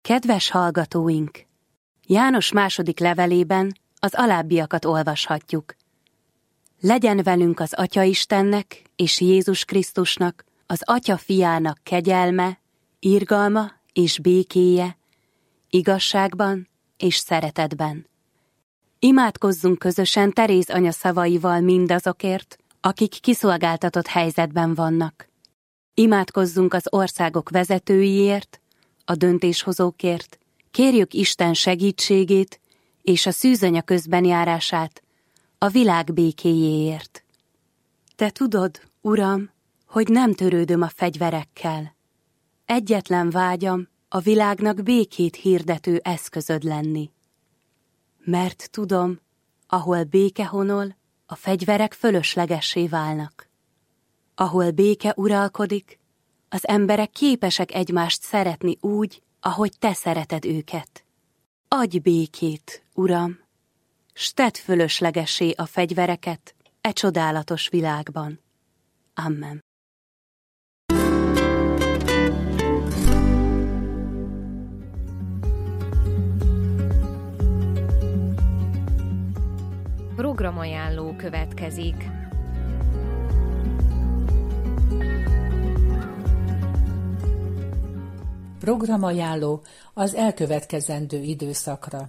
Kedves hallgatóink! János második levelében az alábbiakat olvashatjuk. Legyen velünk az Atya Istennek és Jézus Krisztusnak, az Atya Fiának kegyelme, irgalma és békéje, igazságban és szeretetben. Imádkozzunk közösen Teréz anya szavaival mindazokért, akik kiszolgáltatott helyzetben vannak. Imádkozzunk az országok vezetőiért, a döntéshozókért, kérjük Isten segítségét és a szűzanya közbenjárását a világ békéjéért. Te tudod, Uram, hogy nem törődöm a fegyverekkel. Egyetlen vágyam a világnak békét hirdető eszközöd lenni. Mert tudom, ahol béke honol, a fegyverek fölöslegessé válnak. Ahol béke uralkodik, az emberek képesek egymást szeretni úgy, ahogy te szereted őket. Adj békét, Uram, s tedd fölöslegessé a fegyvereket e csodálatos világban. Amen. Programajánló következik. Programajánló az elkövetkezendő időszakra.